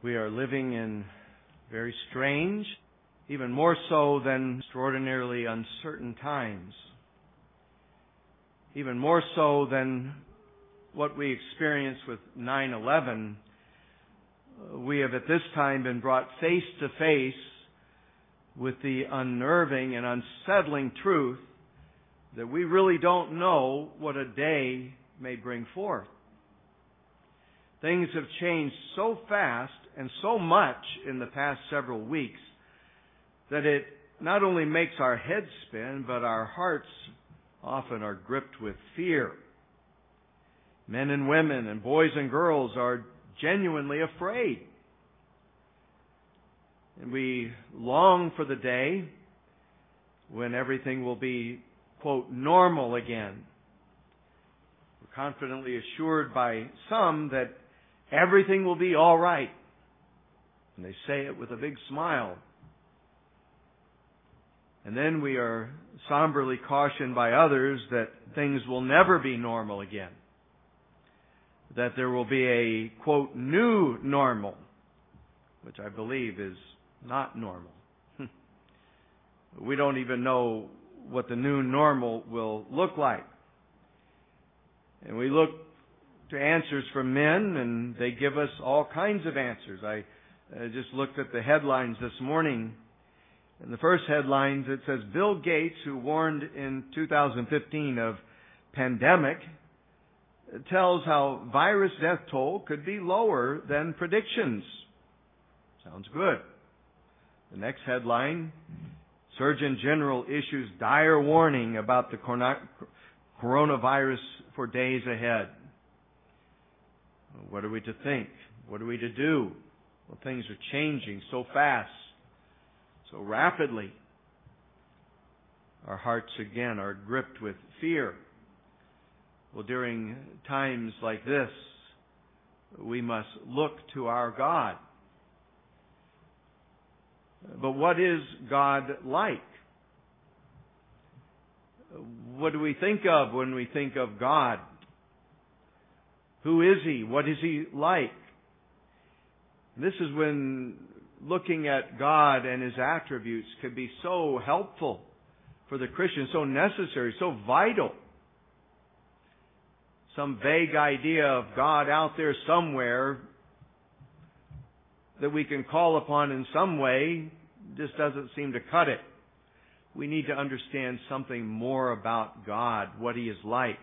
We are living in very strange, even more so than extraordinarily uncertain times. Even more so than what we experienced with 9/11, we have at this time been brought face to face with the unnerving and unsettling truth that we really don't know what a day may bring forth. Things have changed so fast and so much in the past several weeks that it not only makes our heads spin, but our hearts often are gripped with fear. Men and women and boys and girls are genuinely afraid. And we long for the day when everything will be, quote, normal again. We're confidently assured by some that everything will be all right. And they say it with a big smile. And then we are somberly cautioned by others that things will never be normal again. That there will be a, quote, new normal, which I believe is not normal. We don't even know what the new normal will look like. And we look to answers from men, and they give us all kinds of answers. I just looked at the headlines this morning. In the first headlines, it says, Bill Gates, who warned in 2015 of pandemic, tells how virus death toll could be lower than predictions. Sounds good. The next headline, Surgeon General issues dire warning about the coronavirus for days ahead. What are we to think? What are we to do? Well, things are changing so fast, so rapidly. Our hearts again are gripped with fear. Well, during times like this, we must look to our God. But what is God like? What do we think of when we think of God? Who is He? What is He like? This is when looking at God and His attributes could be so helpful for the Christian, so necessary, so vital. Some vague idea of God out there somewhere that we can call upon in some way just doesn't seem to cut it. We need to understand something more about God, what He is like.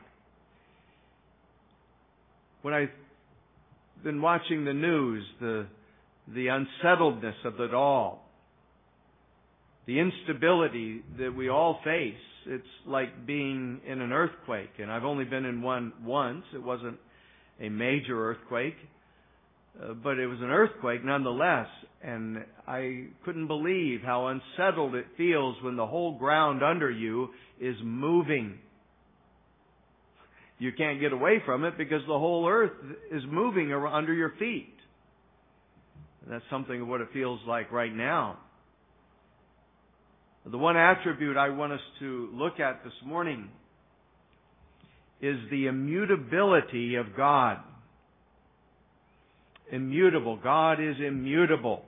When I've been watching the news, the unsettledness of it all, the instability that we all face, it's like being in an earthquake. And I've only been in one once. It wasn't a major earthquake, but it was an earthquake nonetheless. And I couldn't believe how unsettled it feels when the whole ground under you is moving. You can't get away from it because the whole earth is moving under your feet. And that's something of what it feels like right now. The one attribute I want us to look at this morning is the immutability of God. Immutable. God is immutable.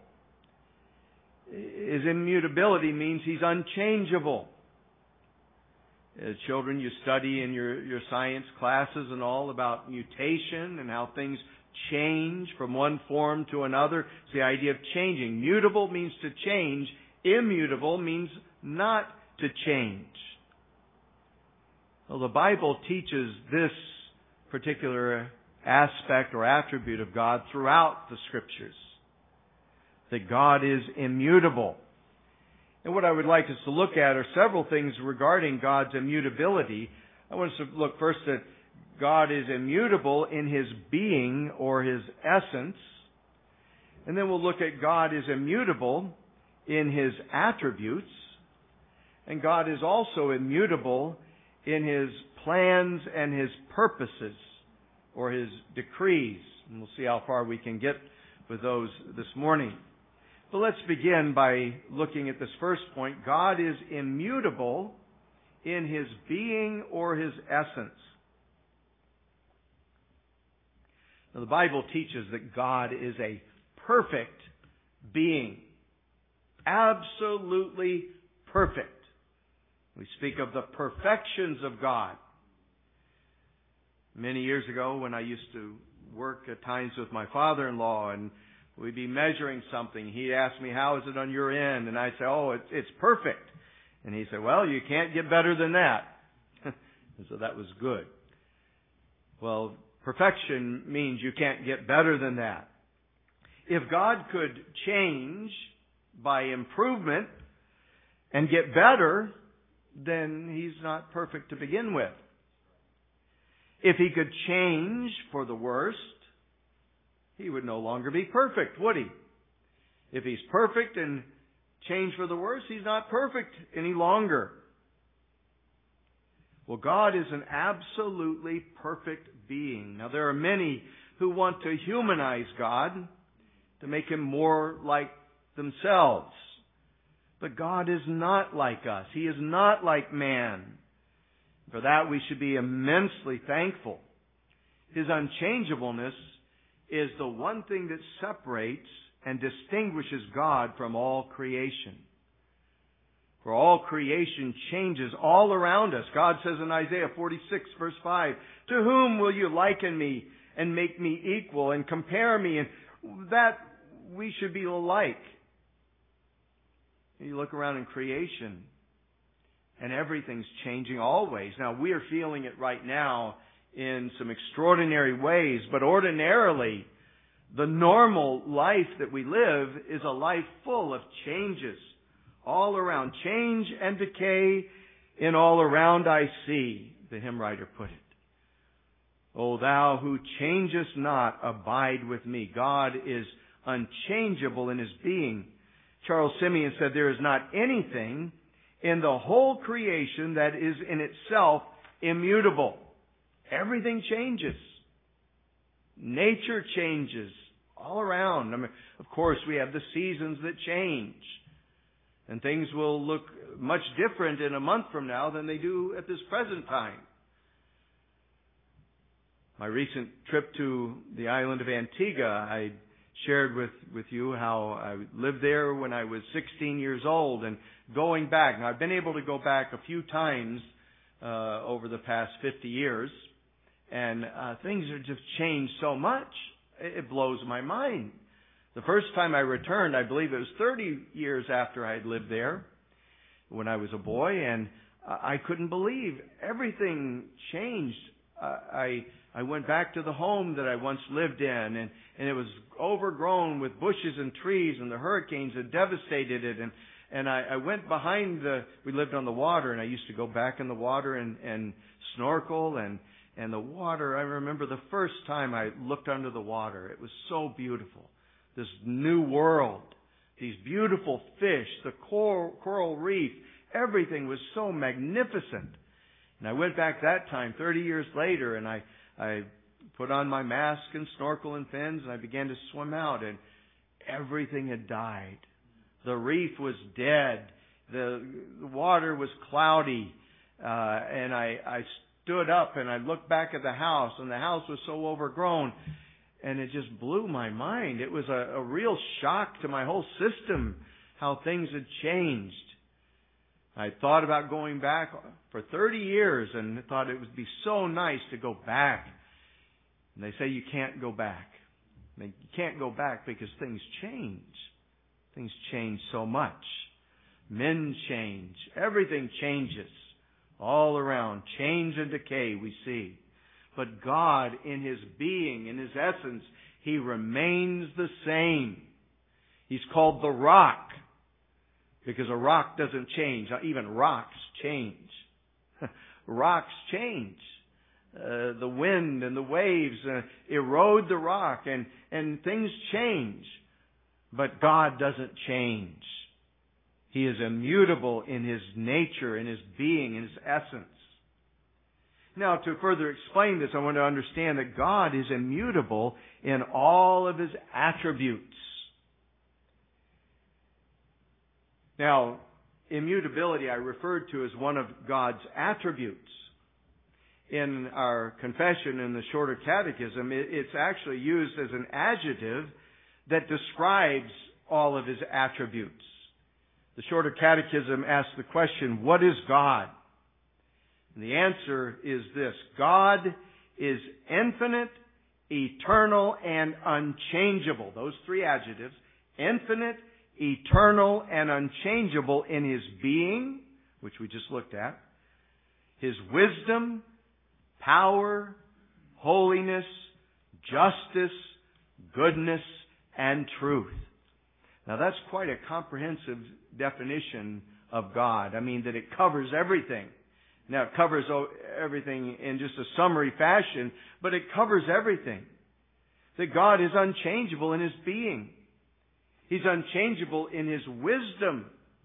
His immutability means He's unchangeable. As children, you study in your science classes and all about mutation and how things change from one form to another. It's the idea of changing. Mutable means to change. Immutable means not to change. Well, the Bible teaches this particular aspect or attribute of God throughout the Scriptures. That God is immutable. And what I would like us to look at are several things regarding God's immutability. I want us to look first at God is immutable in His being or His essence. And then we'll look at God is immutable in His attributes. And God is also immutable in His plans and His purposes or His decrees. And we'll see how far we can get with those this morning. But let's begin by looking at this first point. God is immutable in His being or His essence. Now, the Bible teaches that God is a perfect being. Absolutely perfect. We speak of the perfections of God. Many years ago, when I used to work at times with my father-in-law, and we'd be measuring something, he'd ask me, "How is it on your end?" And I'd say, "Oh, it's perfect." And he'd say, "Well, you can't get better than that." And so that was good. Well, perfection means you can't get better than that. If God could change by improvement and get better, then He's not perfect to begin with. If He could change for the worst, He would no longer be perfect, would He? If He's perfect and change for the worse, He's not perfect any longer. Well, God is an absolutely perfect being. Now, there are many who want to humanize God, to make Him more like themselves. But God is not like us. He is not like man. For that, we should be immensely thankful. His unchangeableness is the one thing that separates and distinguishes God from all creation. For all creation changes all around us. God says in Isaiah 46 verse 5, "To whom will you liken me and make me equal and compare me?" And that we should be alike. You look around in creation and everything's changing always. Now, we are feeling it right now in some extraordinary ways, but ordinarily, the normal life that we live is a life full of changes. All around, change and decay in all around I see, the hymn writer put it. O thou who changest not, abide with me. God is unchangeable in His being. Charles Simeon said there is not anything in the whole creation that is in itself immutable. Everything changes. Nature changes all around. I mean, of course, we have the seasons that change. And things will look much different in a month from now than they do at this present time. My recent trip to the island of Antigua, I shared with you how I lived there when I was 16 years old, and going back. Now, I've been able to go back a few times over the past 50 years, and things have just changed so much. It blows my mind. The first time I returned, I believe it was 30 years after I had lived there when I was a boy, and I couldn't believe everything changed. I went back to the home that I once lived in, and it was overgrown with bushes and trees, and the hurricanes had devastated it. And I went behind we lived on the water, and I used to go back in the water and snorkel, and the water, I remember the first time I looked under the water, it was so beautiful. This new world, these beautiful fish, the coral reef, everything was so magnificent. And I went back that time, 30 years later, and I put on my mask and snorkel and fins, and I began to swim out, and everything had died. The reef was dead. The water was cloudy. And I stood up and I looked back at the house, and the house was so overgrown. And it just blew my mind. It was a real shock to my whole system how things had changed. I thought about going back for 30 years and thought it would be so nice to go back. And they say you can't go back. You can't go back because things change. Things change so much. Men change. Everything changes. All around. Change and decay we see. But God, in His being, in His essence, He remains the same. He's called the rock, because a rock doesn't change. Even rocks change. Rocks change. The wind and the waves erode the rock, and things change. But God doesn't change. He is immutable in His nature, in His being, in His essence. Now, to further explain this, I want to understand that God is immutable in all of His attributes. Now, immutability I referred to as one of God's attributes. In our confession in the Shorter Catechism, it's actually used as an adjective that describes all of His attributes. The Shorter Catechism asks the question, what is God? And the answer is this: God is infinite, eternal, and unchangeable. Those three adjectives: infinite, eternal, and unchangeable in His being, which we just looked at, His wisdom, power, holiness, justice, goodness, and truth. Now that's quite a comprehensive definition of God. I mean that it covers everything. Now it covers everything in just a summary fashion, but it covers everything. That God is unchangeable in His being. He's unchangeable in His wisdom.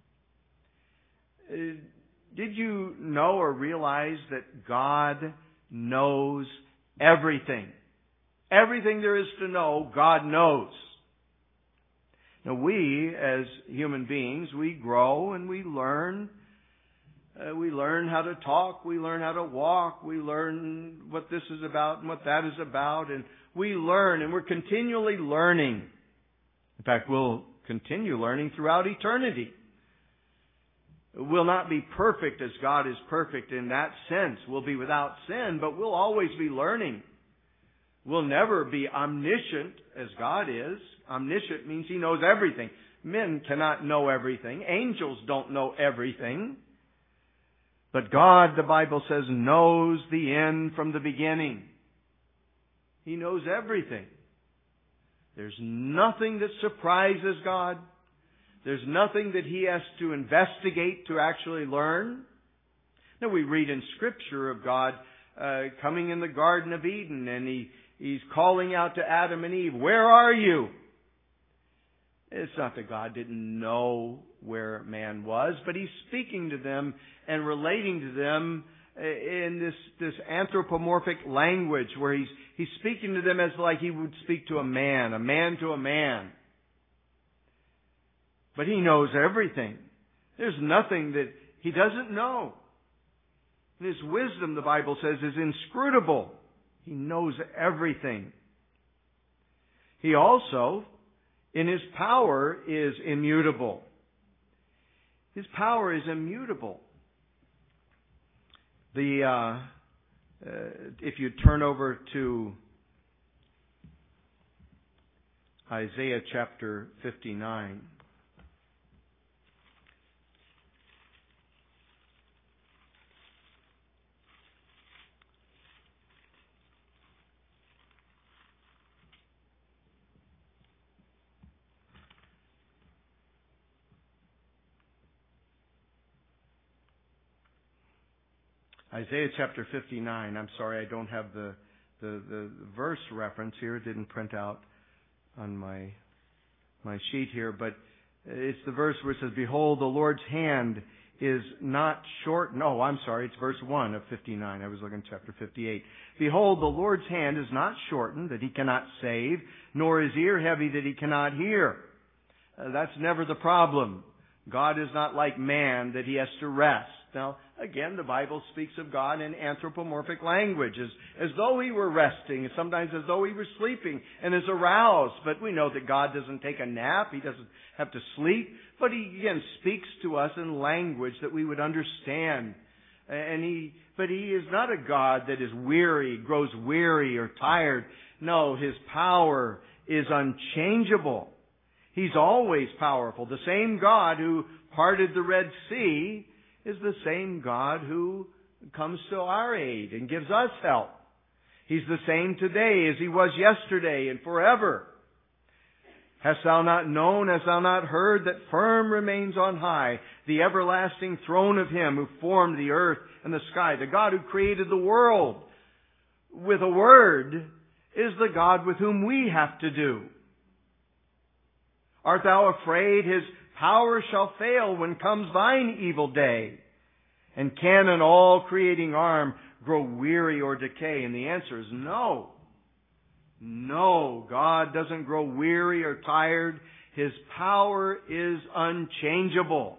Did you know or realize that God knows everything? Everything there is to know, God knows. Now we, as human beings, we grow and we learn. We learn how to talk. We learn how to walk. We learn what this is about and what that is about. And we learn, and we're continually learning. In fact, we'll continue learning throughout eternity. We'll not be perfect as God is perfect in that sense. We'll be without sin, but we'll always be learning. We'll never be omniscient as God is. Omniscient means He knows everything. Men cannot know everything. Angels don't know everything. But God, the Bible says, knows the end from the beginning. He knows everything. There's nothing that surprises God. There's nothing that He has to investigate to actually learn. Now we read in Scripture of God coming in the Garden of Eden, and He's calling out to Adam and Eve, "Where are you?" It's not that God didn't know where man was, but He's speaking to them and relating to them in this anthropomorphic language where He's speaking to them as like He would speak to a man to a man. But He knows everything. There's nothing that He doesn't know. And His wisdom, the Bible says, is inscrutable. He knows everything. He also, in His power, is immutable. His power is immutable. If you turn over to Isaiah chapter 59. Isaiah chapter 59. I'm sorry, I don't have the verse reference here. It didn't print out on my sheet here, but it's the verse where it says, "Behold, the Lord's hand is not short." No, I'm sorry, it's verse 1 of 59. I was looking at chapter 58. "Behold, the Lord's hand is not shortened, that He cannot save, nor His ear heavy, that He cannot hear." That's never the problem. God is not like man, that He has to rest. Now, again, the Bible speaks of God in anthropomorphic language, as though He were resting, and sometimes as though He were sleeping and is aroused. But we know that God doesn't take a nap. He doesn't have to sleep. But He, again, speaks to us in language that we would understand. But He is not a God that is weary, grows weary or tired. No, His power is unchangeable. He's always powerful. The same God who parted the Red Sea is the same God who comes to our aid and gives us help. He's the same today as He was yesterday and forever. "Hast thou not known, hast thou not heard, that firm remains on high the everlasting throne of Him who formed the earth and the sky?" The God who created the world with a word is the God with whom we have to do. "Art thou afraid? His power shall fail when comes thine evil day. And can an all-creating arm grow weary or decay?" And the answer is no. No, God doesn't grow weary or tired. His power is unchangeable.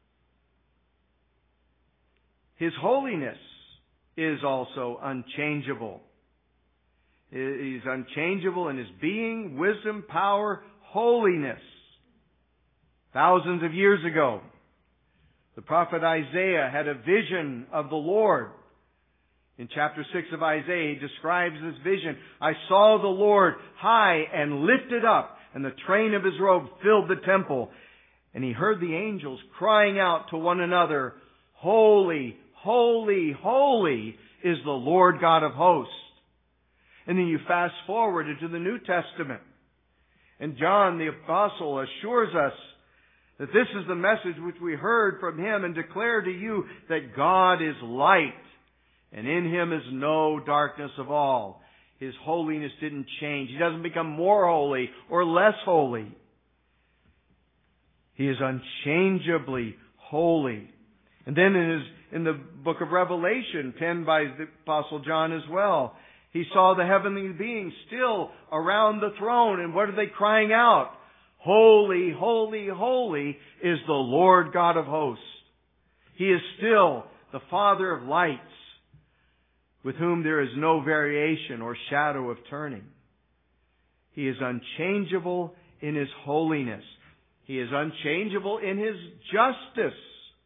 His holiness is also unchangeable. He's unchangeable in His being, wisdom, power, holiness. Thousands of years ago, the prophet Isaiah had a vision of the Lord. In chapter 6 of Isaiah, he describes this vision. I saw the Lord high and lifted up, and the train of his robe filled the temple. And he heard the angels crying out to one another, Holy, holy, holy is the Lord God of hosts. And then you fast forward into the New Testament. And John the Apostle assures us that this is the message which we heard from him and declare to you that God is light, and in him is no darkness of all. His holiness didn't change. He doesn't become more holy or less holy. He is unchangeably holy. And then in the book of Revelation, penned by the Apostle John as well, he saw the heavenly beings still around the throne. And what are they crying out? Holy, holy, holy is the Lord God of hosts. He is still the Father of lights, with whom there is no variation or shadow of turning. He is unchangeable in His holiness. He is unchangeable in His justice.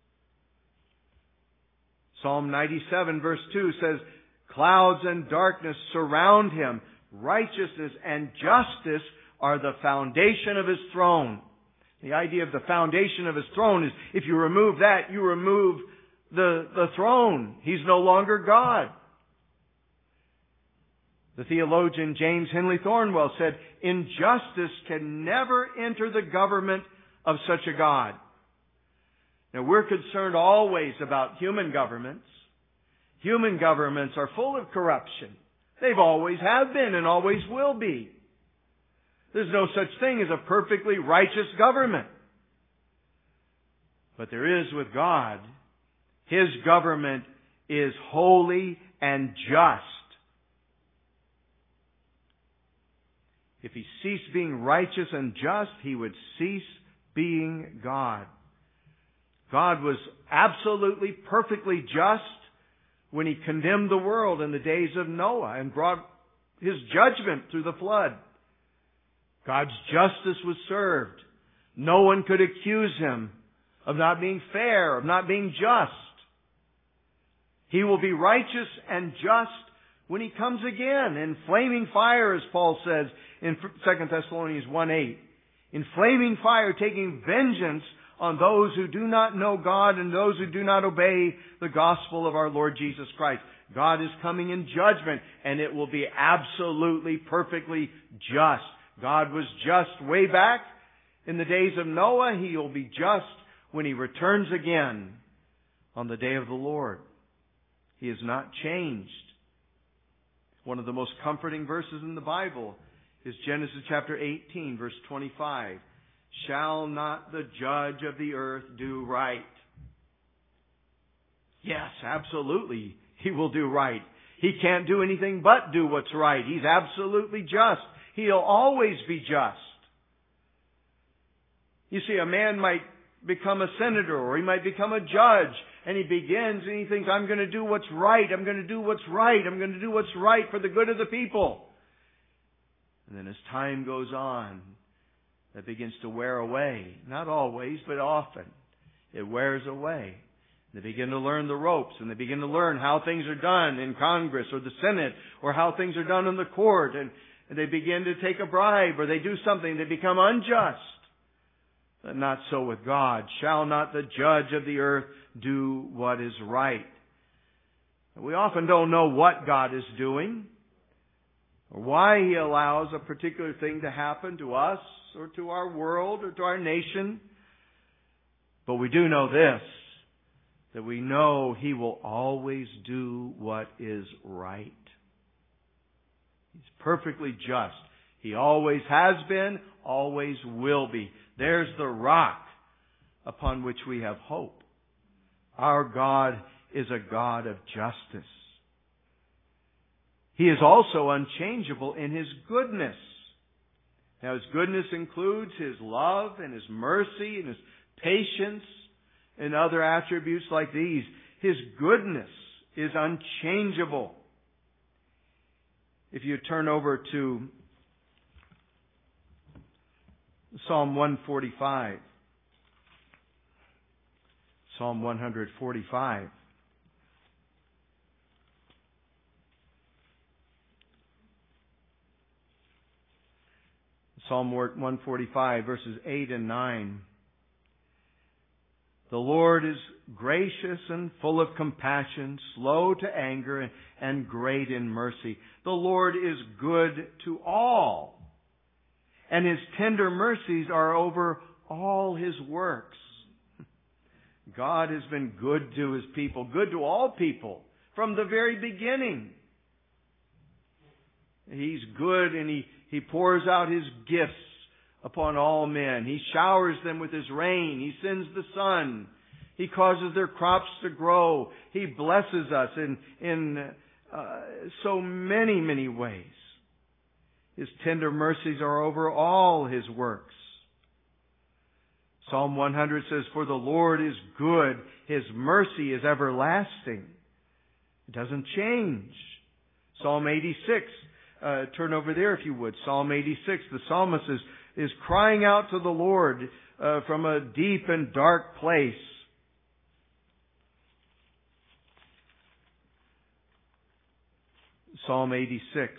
Psalm 97 verse 2 says, Clouds and darkness surround Him. Righteousness and justice are the foundation of His throne. The idea of the foundation of His throne is if you remove that, you remove the throne. He's no longer God. The theologian James Henley Thornwell said, Injustice can never enter the government of such a God. Now we're concerned always about human governments. Human governments are full of corruption. They've always have been and always will be. There's no such thing as a perfectly righteous government. But there is with God. His government is holy and just. If He ceased being righteous and just, He would cease being God. God was absolutely, perfectly just when He condemned the world in the days of Noah and brought His judgment through the flood. God's justice was served. No one could accuse Him of not being fair, of not being just. He will be righteous and just when He comes again in flaming fire, as Paul says in 2 Thessalonians 1:8. In flaming fire, taking vengeance on those who do not know God and those who do not obey the gospel of our Lord Jesus Christ. God is coming in judgment, and it will be absolutely, perfectly just. God was just way back in the days of Noah. He will be just when He returns again on the day of the Lord. He has not changed. One of the most comforting verses in the Bible is Genesis chapter 18, verse 25. Shall not the judge of the earth do right? Yes, absolutely. He will do right. He can't do anything but do what's right. He's absolutely just. He'll always be just. You see, a man might become a senator or he might become a judge, and he begins and he thinks, I'm going to do what's right. I'm going to do what's right. I'm going to do what's right for the good of the people. And then as time goes on, that begins to wear away. Not always, but often. It wears away. They begin to learn the ropes, and they begin to learn how things are done in Congress or the Senate, or how things are done in the court, and they begin to take a bribe, or they do something. They become unjust. But not so with God. Shall not the judge of the earth do what is right? We often don't know what God is doing, or why He allows a particular thing to happen to us, or to our world, or to our nation. But we do know this, that we know He will always do what is right. He's perfectly just. He always has been, always will be. There's the rock upon which we have hope. Our God is a God of justice. He is also unchangeable in His goodness. Now, His goodness includes His love and His mercy and His patience and other attributes like these. His goodness is unchangeable. If you turn over to Psalm 145. Psalm 145. Psalm 145, verses 8 and 9. The Lord is gracious and full of compassion, slow to anger, and great in mercy. The Lord is good to all, and His tender mercies are over all His works. God has been good to His people, good to all people, from the very beginning. He's good, and He pours out His gifts upon all men. He showers them with His rain. He sends the sun. He causes their crops to grow. He blesses us in so many, many ways. His tender mercies are over all His works. Psalm 100 says, "For the Lord is good. His mercy is everlasting." It doesn't change. Psalm 86. Turn over there if you would. Psalm 86. The psalmist is crying out to the Lord from a deep and dark place. Psalm 86.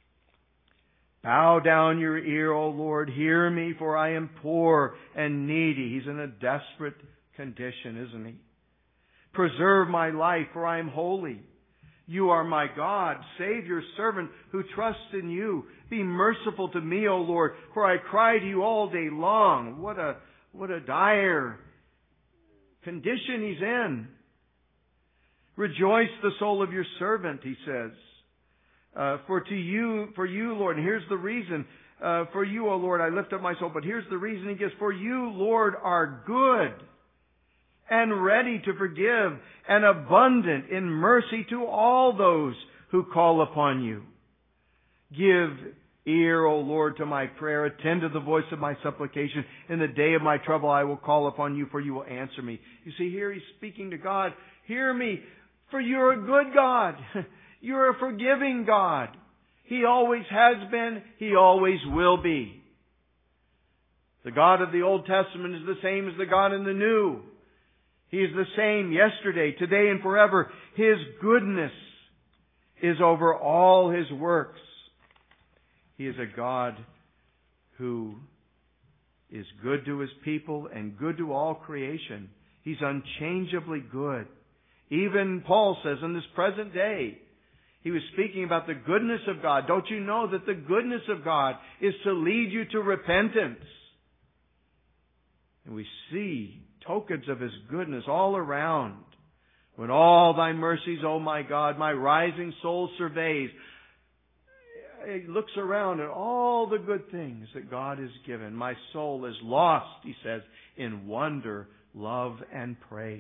Bow down your ear, O Lord, hear me, for I am poor and needy. He's in a desperate condition, isn't he? Preserve my life, for I am holy. You are my God. Save your servant who trusts in you. Be merciful to me, O Lord, for I cry to you all day long. What a dire condition he's in. Rejoice the soul of your servant, he says. For you, Lord, and here's the reason. For you, O Lord, I lift up my soul. But here's the reason he gives. For you, Lord, are good and ready to forgive and abundant in mercy to all those who call upon you. Give ear, O Lord, to my prayer. Attend to the voice of my supplication. In the day of my trouble I will call upon you, for you will answer me. You see, here he's speaking to God. Hear me, for you're a good God. You're a forgiving God. He always has been. He always will be. The God of the Old Testament is the same as the God in the New. He is the same yesterday, today, and forever. His goodness is over all His works. He is a God who is good to His people and good to all creation. He's unchangeably good. Even Paul says in this present day, he was speaking about the goodness of God. Don't you know that the goodness of God is to lead you to repentance? And we see tokens of His goodness all around. When all thy mercies, O my God, my rising soul surveys. It looks around at all the good things that God has given. My soul is lost, he says, in wonder, love, and praise.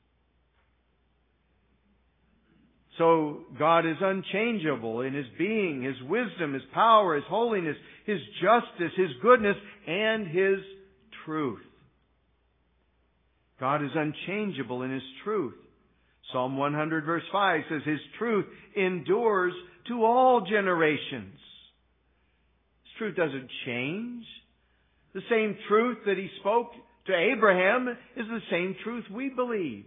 So God is unchangeable in His being, His wisdom, His power, His holiness, His justice, His goodness, and His truth. God is unchangeable in His truth. Psalm 100 verse 5 says, His truth endures to all generations. His truth doesn't change. The same truth that He spoke to Abraham is the same truth we believe.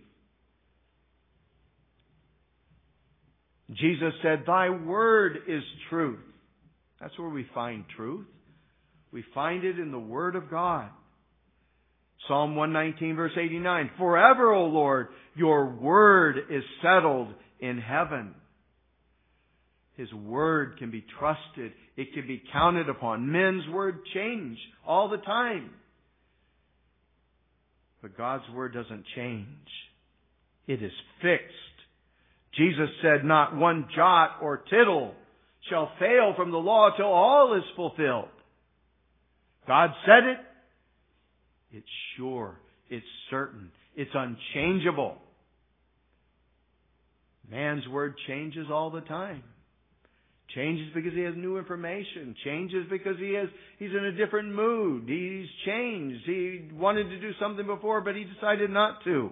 Jesus said, Thy word is truth. That's where we find truth. We find it in the Word of God. Psalm 119 verse 89, Forever, O Lord, your word is settled in heaven. His word can be trusted. It can be counted upon. Men's word change all the time. But God's word doesn't change. It is fixed. Jesus said, Not one jot or tittle shall fail from the law till all is fulfilled. God said it. It's sure. It's certain. It's unchangeable. Man's word changes all the time. Changes because he has new information. Changes because he's in a different mood. He's changed. He wanted to do something before, but he decided not to.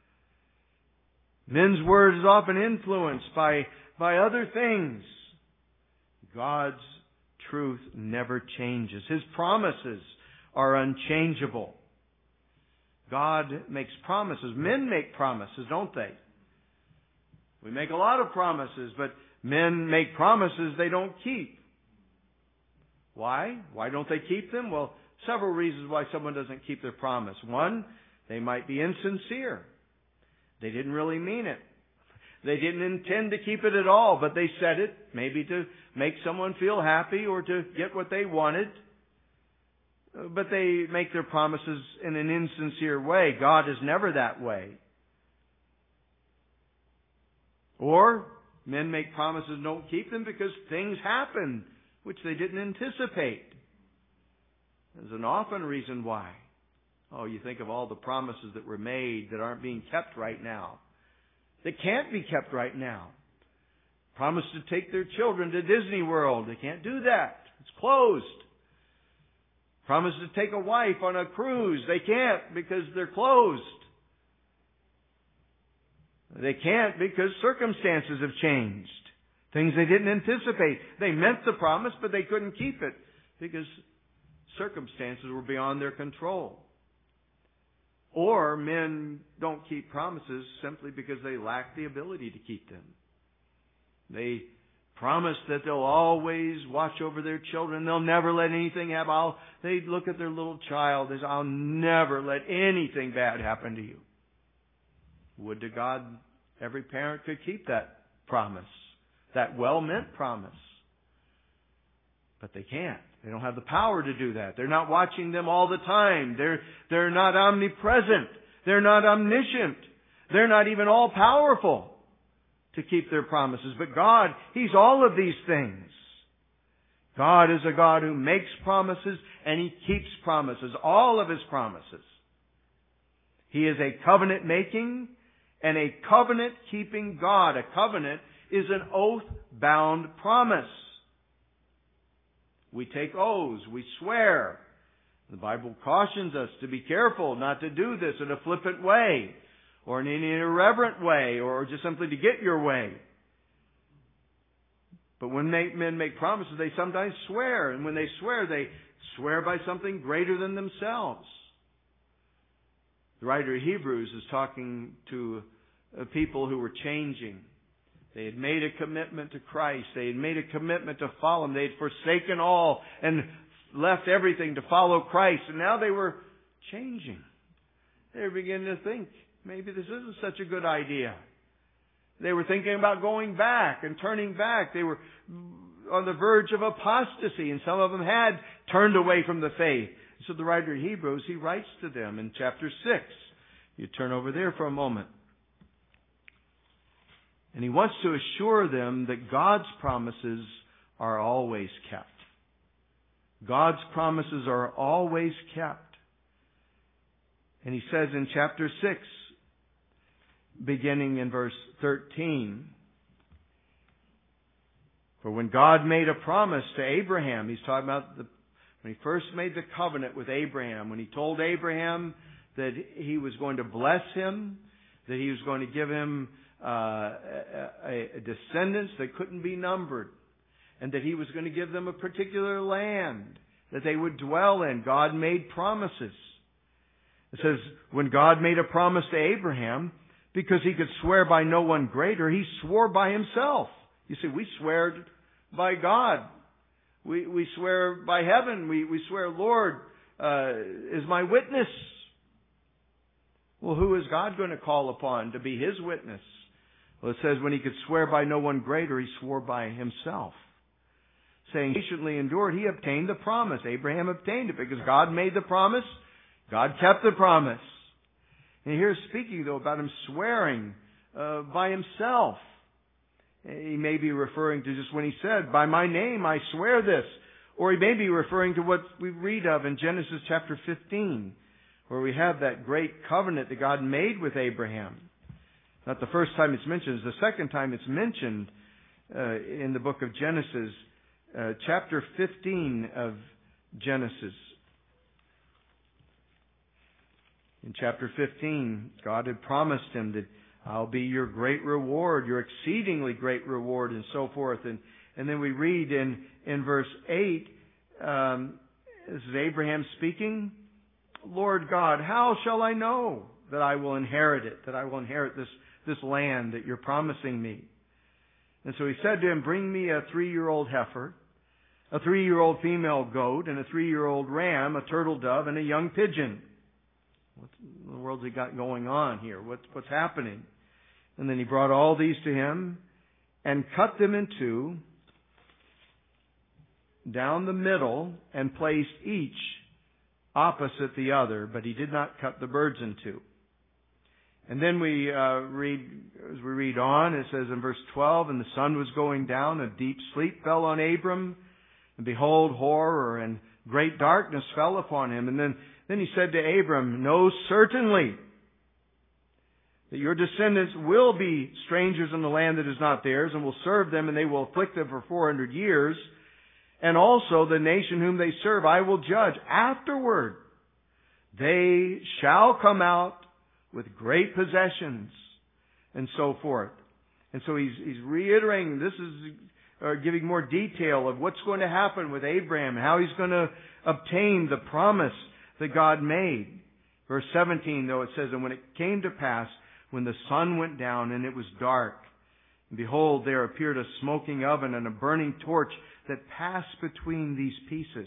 Men's word is often influenced by other things. God's truth never changes. His promises are unchangeable. God makes promises. Men make promises, don't they? We make a lot of promises, but men make promises they don't keep. Why? Why don't they keep them? Well, several reasons why someone doesn't keep their promise. One, they might be insincere. They didn't really mean it. They didn't intend to keep it at all, but they said it maybe to make someone feel happy or to get what they wanted. But they make their promises in an insincere way. God is never that way. Or men make promises and don't keep them because things happen which they didn't anticipate. There's an often reason why. Oh, you think of all the promises that were made that aren't being kept right now. That can't be kept right now. Promise to take their children to Disney World. They can't do that. It's closed. Promise to take a wife on a cruise. They can't because they're closed. They can't because circumstances have changed. Things they didn't anticipate. They meant the promise, but they couldn't keep it because circumstances were beyond their control. Or men don't keep promises simply because they lack the ability to keep them. They promise that they'll always watch over their children. They'll never let anything happen. They look at their little child and say, I'll never let anything bad happen to you. Would to God every parent could keep that promise, that well-meant promise. But they can't. They don't have the power to do that. They're not watching them all the time. They're not omnipresent. They're not omniscient. They're not even all-powerful to keep their promises. But God, He's all of these things. God is a God who makes promises and He keeps promises, all of His promises. He is a covenant-making and a covenant-keeping God. A covenant is an oath-bound promise. We take oaths. We swear. The Bible cautions us to be careful not to do this in a flippant way or in an irreverent way or just simply to get your way. But when men make promises, they sometimes swear. And when they swear by something greater than themselves. The writer of Hebrews is talking to people who were changing. They had made a commitment to Christ. They had made a commitment to follow Him. They had forsaken all and left everything to follow Christ. And now they were changing. They were beginning to think, maybe this isn't such a good idea. They were thinking about going back and turning back. They were on the verge of apostasy, and some of them had turned away from the faith. So the writer of Hebrews, he writes to them in chapter 6. You turn over there for a moment. And he wants to assure them that God's promises are always kept. God's promises are always kept. And he says in chapter 6, beginning in verse 13, for when God made a promise to Abraham, he's talking about when he first made the covenant with Abraham, when he told Abraham that he was going to bless him, that he was going to give him a descendants that couldn't be numbered, and that He was going to give them a particular land that they would dwell in. God made promises. It says, when God made a promise to Abraham, because He could swear by no one greater, He swore by Himself. You see, we swear by God. We swear by heaven. We swear, Lord is my witness. Well, who is God going to call upon to be His witness? Well, it says when He could swear by no one greater, He swore by Himself. Saying, patiently endured, He obtained the promise. Abraham obtained it because God made the promise. God kept the promise. And here speaking, though, about Him swearing by Himself. He may be referring to just when He said, by my name I swear this. Or He may be referring to what we read of in Genesis chapter 15, where we have that great covenant that God made with Abraham. Not the first time it's mentioned. It's the second time it's mentioned in the book of Genesis, chapter 15 of Genesis. In chapter 15, God had promised him that I'll be your great reward, your exceedingly great reward, and so forth. And then we read in verse 8, This is Abraham speaking. Lord God, how shall I know that I will inherit it, that I will inherit this land that you're promising me? And so he said to him, bring me a 3-year-old heifer, a 3-year-old female goat, and a 3-year-old ram, a turtle dove, and a young pigeon. What in the world's he got going on here? What's happening? And then he brought all these to him and cut them in two down the middle and placed each opposite the other, but he did not cut the birds in two. And then we read on, it says in verse 12, and the sun was going down, a deep sleep fell on Abram, and behold, horror and great darkness fell upon him. And then he said to Abram, know certainly that your descendants will be strangers in the land that is not theirs, and will serve them, and they will afflict them for 400 years. And also the nation whom they serve I will judge. Afterward, they shall come out with great possessions, and so forth. And so he's reiterating, this is giving more detail of what's going to happen with Abraham, how he's going to obtain the promise that God made. Verse 17, though, it says, and when it came to pass, when the sun went down and it was dark, and behold, there appeared a smoking oven and a burning torch that passed between these pieces.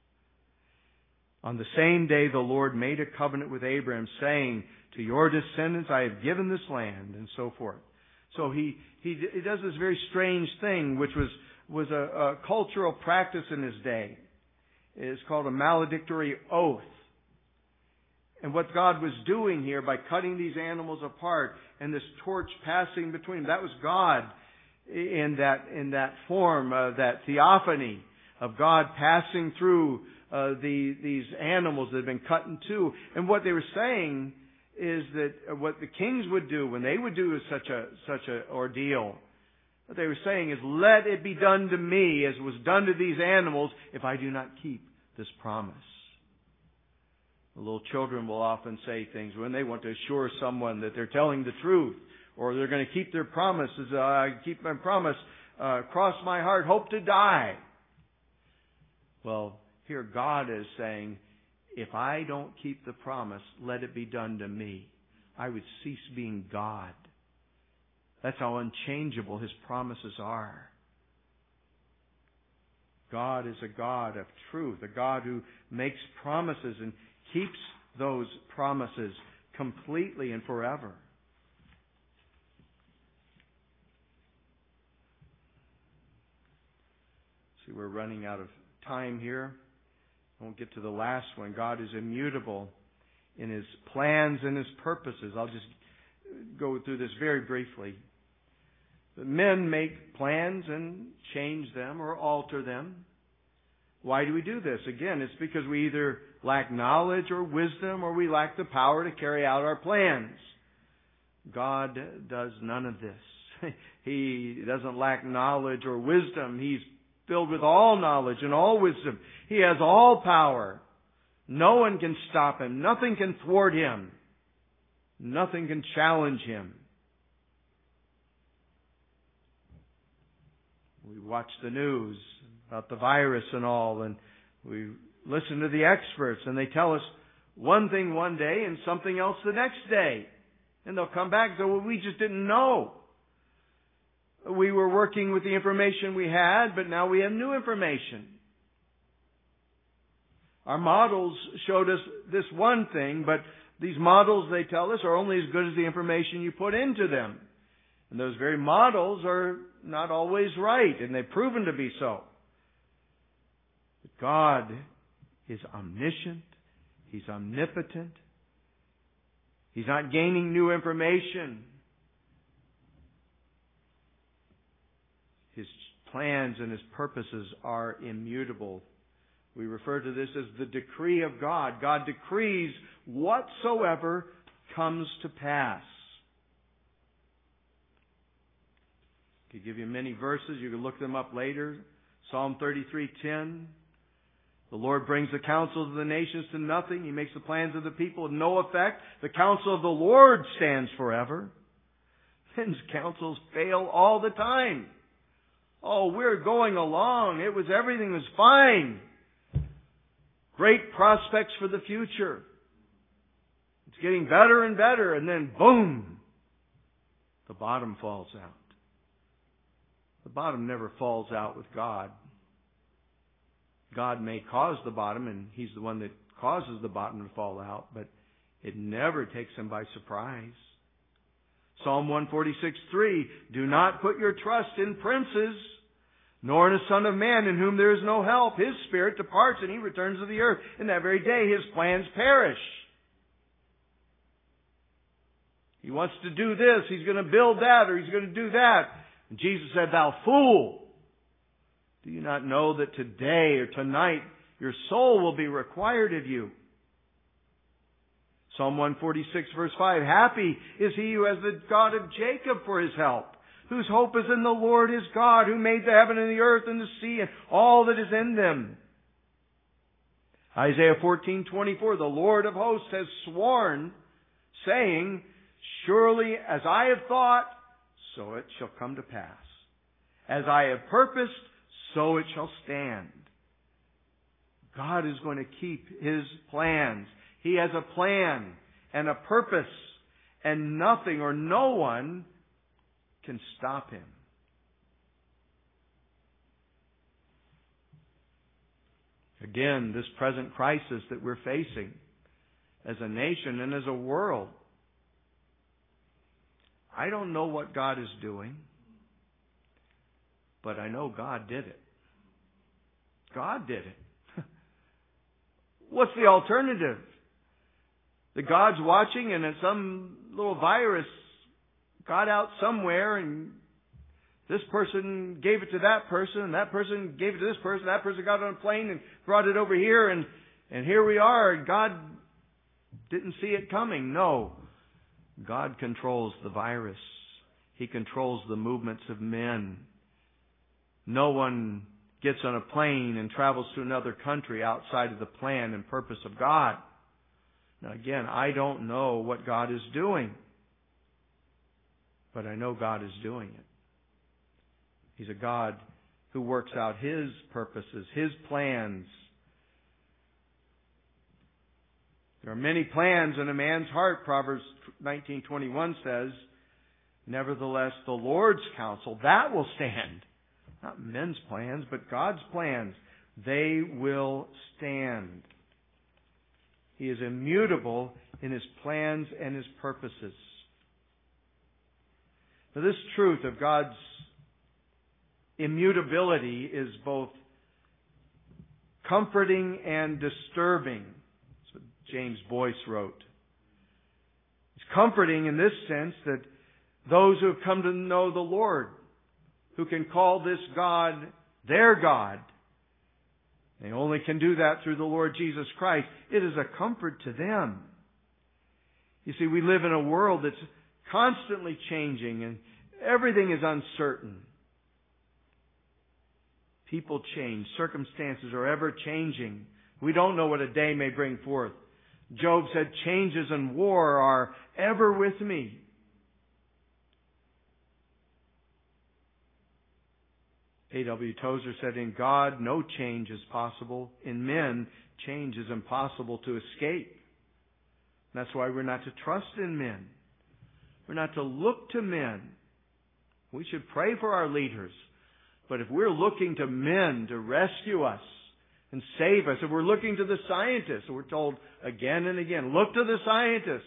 On the same day the Lord made a covenant with Abraham, saying, to your descendants I have given this land, and so forth. So he does this very strange thing, which was a cultural practice in his day. It's called a maledictory oath. And what God was doing here by cutting these animals apart and this torch passing between them, that was God in that form, that theophany of God passing through these animals that had been cut in two. And what they were saying is that what the kings would do when they would do such a ordeal, what they were saying is, let it be done to me as was done to these animals if I do not keep this promise. The little children will often say things when they want to assure someone that they're telling the truth, or they're going to keep their promises. I keep my promise, cross my heart, hope to die. Well, here God is saying, if I don't keep the promise, let it be done to me. I would cease being God. That's how unchangeable His promises are. God is a God of truth, a God who makes promises and keeps those promises completely and forever. See, we're running out of time here. I won't get to the last one. God is immutable in His plans and His purposes. I'll just go through this very briefly. The men make plans and change them or alter them. Why do we do this? Again, it's because we either lack knowledge or wisdom, or we lack the power to carry out our plans. God does none of this. He doesn't lack knowledge or wisdom. He's filled with all knowledge and all wisdom. He has all power. No one can stop Him. Nothing can thwart Him. Nothing can challenge Him. We watch the news about the virus and all, and we listen to the experts, and they tell us one thing one day and something else the next day. And they'll come back and say, well, we just didn't know. We were working with the information we had, but now we have new information. Our models showed us this one thing, but these models, they tell us, are only as good as the information you put into them. And those very models are not always right, and they've proven to be so. But God is omniscient. He's omnipotent. He's not gaining new information. His plans and His purposes are immutable. We refer to this as the decree of God. God decrees whatsoever comes to pass. I could give you many verses. You can look them up later. Psalm 33:10. The Lord brings the counsels of the nations to nothing. He makes the plans of the people of no effect. The counsel of the Lord stands forever. Men's counsels fail all the time. Oh, we're going along. Everything was fine. Great prospects for the future. It's getting better and better, and then boom, the bottom falls out. The bottom never falls out with God. God may cause the bottom, and He's the one that causes the bottom to fall out, but it never takes Him by surprise. Psalm 146:3, do not put your trust in princes, nor in a son of man in whom there is no help. His spirit departs and he returns to the earth. In that very day his plans perish. He wants to do this, he's going to build that, or he's going to do that. And Jesus said, thou fool! Do you not know that today or tonight your soul will be required of you? Psalm 146 verse 5, happy is he who has the God of Jacob for his help, whose hope is in the Lord his God, who made the heaven and the earth and the sea and all that is in them. Isaiah 14:24, the Lord of hosts has sworn, saying, surely as I have thought, so it shall come to pass. As I have purposed, so it shall stand. God is going to keep His plans. He has a plan and a purpose, and nothing or no one can stop Him. Again, this present crisis that we're facing as a nation and as a world, I don't know what God is doing, but I know God did it. God did it. What's the alternative? That God's watching and that some little virus got out somewhere and this person gave it to that person and that person gave it to this person, that person got on a plane and brought it over here and here we are. God didn't see it coming. No. God controls the virus. He controls the movements of men. No one gets on a plane and travels to another country outside of the plan and purpose of God. Now again, I don't know what God is doing, but I know God is doing it. He's a God who works out His purposes, His plans. There are many plans in a man's heart, Proverbs 19:21 says. Nevertheless, the Lord's counsel, that will stand. Not men's plans, but God's plans. They will stand. He is immutable in His plans and His purposes. Now, this truth of God's immutability is both comforting and disturbing. That's what James Boyce wrote. It's comforting in this sense that those who have come to know the Lord, who can call this God their God, they only can do that through the Lord Jesus Christ. It is a comfort to them. You see, we live in a world that's constantly changing and everything is uncertain. People change. Circumstances are ever changing. We don't know what a day may bring forth. Job said, changes and war are ever with me. A.W. Tozer said, in God, no change is possible. In men, change is impossible to escape. That's why we're not to trust in men. We're not to look to men. We should pray for our leaders. But if we're looking to men to rescue us and save us, if we're looking to the scientists, and we're told again and again, look to the scientists,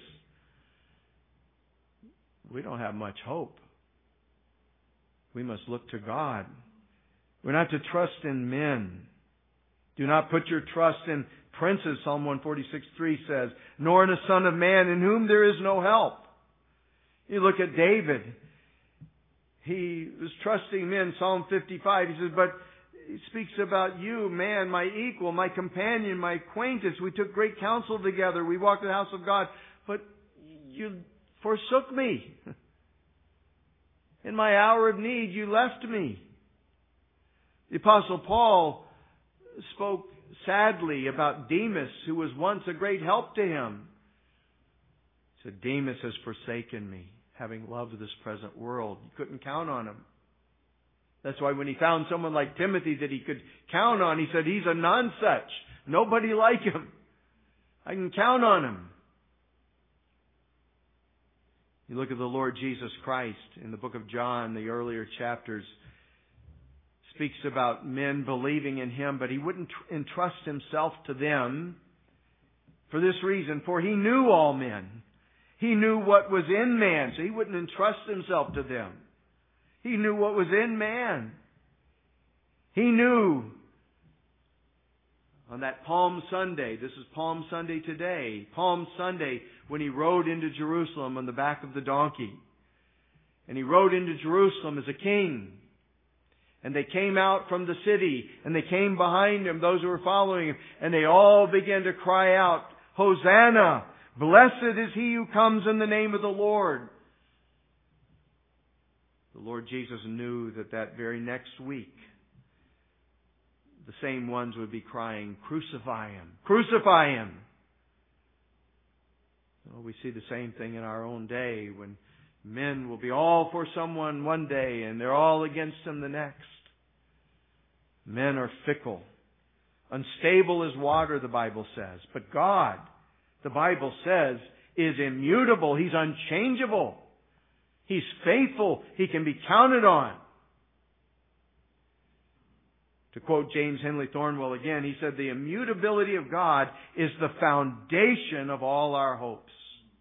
we don't have much hope. We must look to God. We're not to trust in men. Do not put your trust in princes, Psalm 146:3 says, nor in a son of man in whom there is no help. You look at David. He was trusting men, Psalm 55. He says, but he speaks about you, man, my equal, my companion, my acquaintance. We took great counsel together. We walked in the house of God. But you forsook me. In my hour of need, you left me. The Apostle Paul spoke sadly about Demas, who was once a great help to him. He said, Demas has forsaken me, having loved this present world. You couldn't count on him. That's why when he found someone like Timothy that he could count on, he said, he's a none such. Nobody like him. I can count on him. You look at the Lord Jesus Christ in the book of John, the earlier chapters, speaks about men believing in him, but he wouldn't entrust himself to them for this reason, for he knew all men. He knew what was in man, so he wouldn't entrust himself to them. He knew what was in man. He knew on that Palm Sunday, this is Palm Sunday today, Palm Sunday, when he rode into Jerusalem on the back of the donkey. And he rode into Jerusalem as a king. And they came out from the city, and they came behind him, those who were following him, and they all began to cry out, Hosanna! Blessed is he who comes in the name of the Lord. The Lord Jesus knew that that very next week, the same ones would be crying, Crucify him! Crucify him! Well, we see the same thing in our own day when men will be all for someone one day and they're all against him the next. Men are fickle, unstable as water, the Bible says. But God, the Bible says, is immutable. He's unchangeable. He's faithful. He can be counted on. To quote James Henley Thornwell again, he said, the immutability of God is the foundation of all our hopes.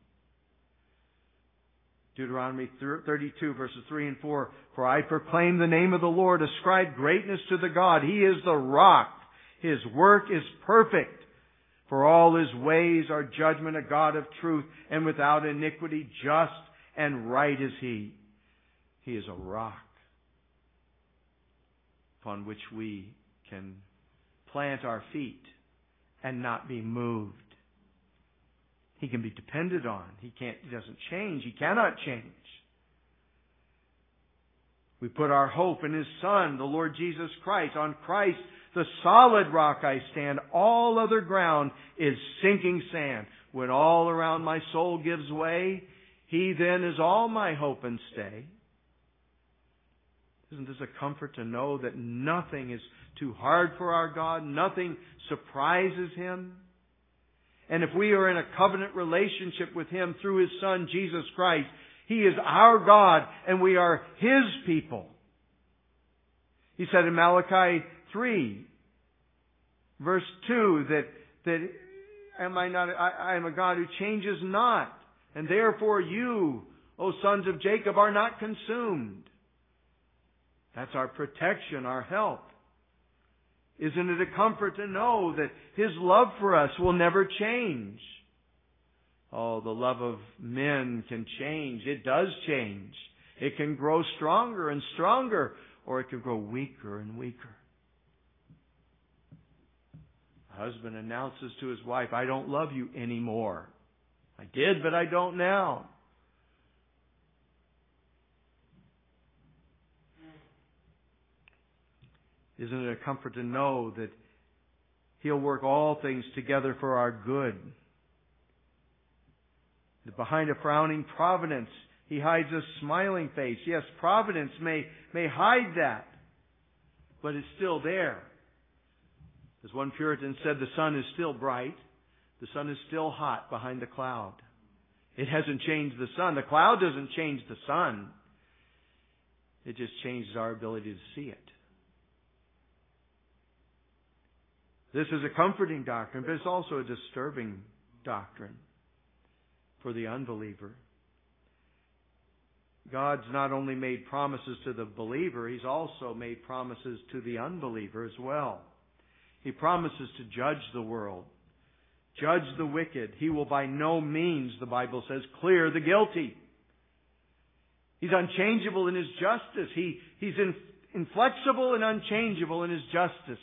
Deuteronomy 32 verses 3 and 4, For I proclaim the name of the Lord, ascribe greatness to the God. He is the rock. His work is perfect. For all his ways are judgment, a God of truth, and without iniquity, just and right is he. He is a rock upon which we can plant our feet and not be moved. He can be depended on. He doesn't change. He cannot change. We put our hope in His Son, the Lord Jesus Christ. On Christ, the solid rock I stand. All other ground is sinking sand. When all around my soul gives way, He then is all my hope and stay. Isn't this a comfort to know that nothing is too hard for our God? Nothing surprises Him? And if we are in a covenant relationship with Him through His Son, Jesus Christ, He is our God and we are His people. He said in Malachi 3, verse 2, that I am a God who changes not, and therefore you, O sons of Jacob, are not consumed. That's our protection, our help. Isn't it a comfort to know that His love for us will never change? Oh, the love of men can change. It does change. It can grow stronger and stronger, or it can grow weaker and weaker. A husband announces to his wife, I don't love you anymore. I did, but I don't now. Isn't it a comfort to know that He'll work all things together for our good? That behind a frowning providence, He hides a smiling face. Yes, providence may hide that, but it's still there. As one Puritan said, the sun is still bright. The sun is still hot behind the cloud. It hasn't changed the sun. The cloud doesn't change the sun. It just changes our ability to see it. This is a comforting doctrine, but it's also a disturbing doctrine for the unbeliever. God's not only made promises to the believer, He's also made promises to the unbeliever as well. He promises to judge the world, judge the wicked. He will by no means, the Bible says, clear the guilty. He's unchangeable in His justice. He's inflexible and unchangeable in His justice.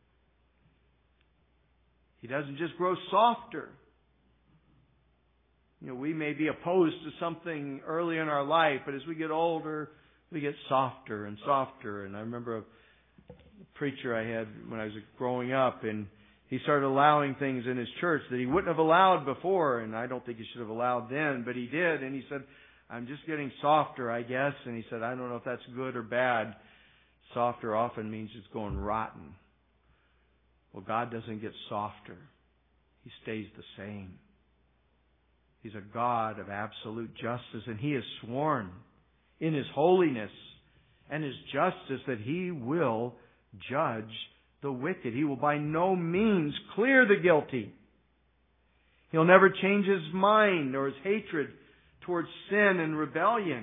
He doesn't just grow softer. You know, we may be opposed to something early in our life, but as we get older, we get softer and softer. And I remember a preacher I had when I was growing up, and he started allowing things in his church that he wouldn't have allowed before, and I don't think he should have allowed then, but he did. And he said, I'm just getting softer, I guess. And he said, I don't know if that's good or bad. Softer often means it's going rotten. Well, God doesn't get softer. He stays the same. He's a God of absolute justice, and He has sworn in His holiness and His justice that He will judge the wicked. He will by no means clear the guilty. He'll never change His mind or His hatred towards sin and rebellion.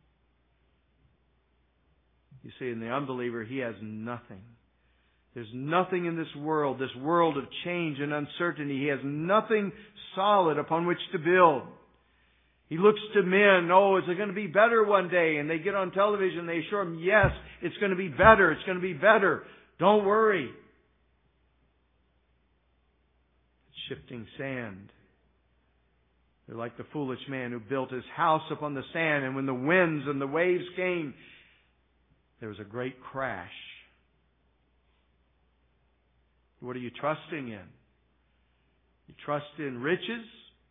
You see, in the unbeliever, he has nothing. There's nothing in this world of change and uncertainty. He has nothing solid upon which to build. He looks to men, oh, is it going to be better one day? And they get on television, they assure him, yes, it's going to be better, it's going to be better. Don't worry. It's shifting sand. They're like the foolish man who built his house upon the sand, and when the winds and the waves came, there was a great crash. What are you trusting in? You trust in riches?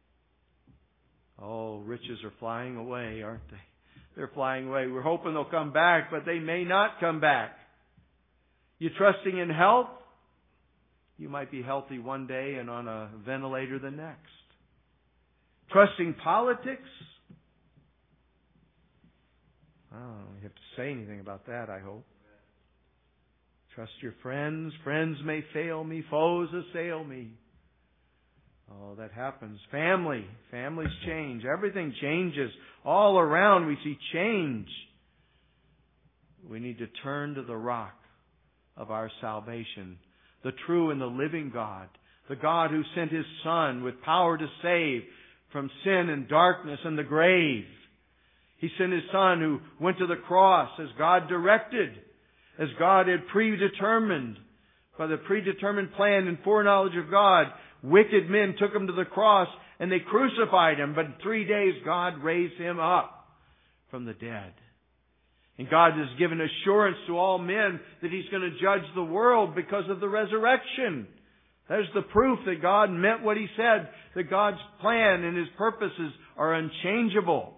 Oh, riches are flying away, aren't they? They're flying away. We're hoping they'll come back, but they may not come back. You trusting in health? You might be healthy one day and on a ventilator the next. Trusting politics? I don't know. You have to say anything about that, I hope. Trust your friends. Friends may fail me. Foes assail me. Oh, that happens. Families change. Everything changes. All around we see change. We need to turn to the rock of our salvation, the true and the living God, the God who sent His Son with power to save from sin and darkness and the grave. He sent His Son who went to the cross as God directed, as God had predetermined. By the predetermined plan and foreknowledge of God, wicked men took Him to the cross and they crucified Him. But in 3 days, God raised Him up from the dead. And God has given assurance to all men that He's going to judge the world because of the resurrection. There's the proof that God meant what He said, that God's plan and His purposes are unchangeable.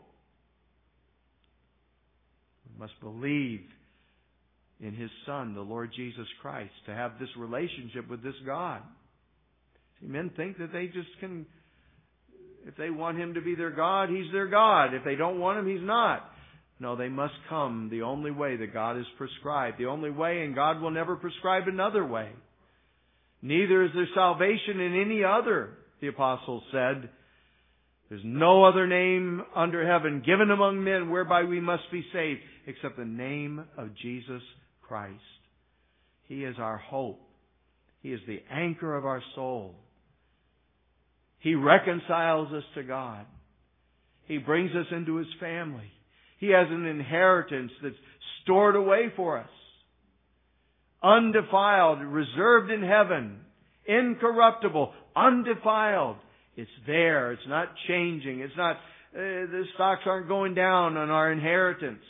We must believe in His Son, the Lord Jesus Christ, to have this relationship with this God. See, men think that they just can, if they want Him to be their God, He's their God. If they don't want Him, He's not. No, they must come the only way that God has prescribed. The only way, and God will never prescribe another way. Neither is there salvation in any other, the apostles said. There's no other name under heaven given among men whereby we must be saved except the name of Jesus Christ. He is our hope. He is the anchor of our soul. He reconciles us to God. He brings us into His family. He has an inheritance that's stored away for us. Undefiled, reserved in heaven, incorruptible, undefiled. It's there. It's not changing. It's not, the stocks aren't going down on our inheritance.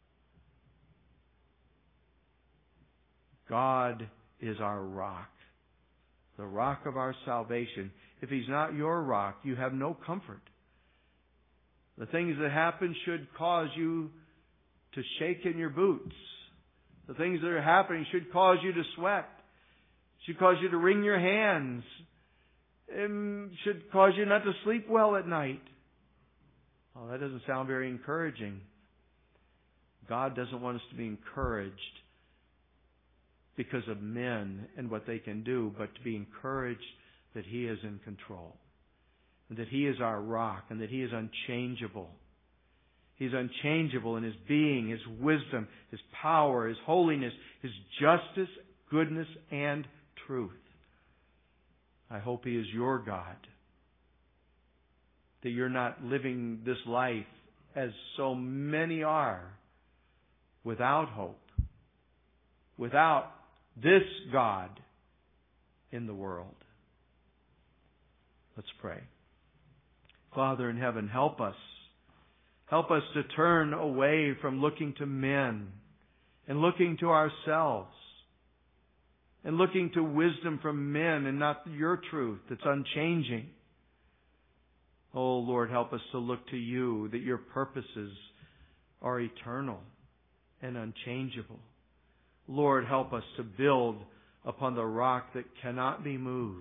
God is our rock, the rock of our salvation. If He's not your rock, you have no comfort. The things that happen should cause you to shake in your boots. The things that are happening should cause you to sweat. Should cause you to wring your hands. It should cause you not to sleep well at night. Oh, that doesn't sound very encouraging. God doesn't want us to be encouraged because of men and what they can do, but to be encouraged that He is in control. And that He is our rock, and that He is unchangeable. He's unchangeable in His being, His wisdom, His power, His holiness, His justice, goodness, and truth. I hope He is your God. That you're not living this life as so many are, without hope, without this God in the world. Let's pray. Father in heaven, help us. Help us to turn away from looking to men and looking to ourselves and looking to wisdom from men and not your truth that's unchanging. Oh Lord, help us to look to you, that your purposes are eternal and unchangeable. Lord, help us to build upon the rock that cannot be moved.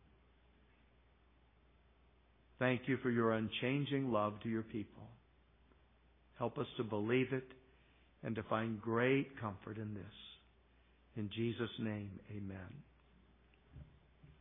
Thank you for your unchanging love to your people. Help us to believe it and to find great comfort in this. In Jesus' name, amen.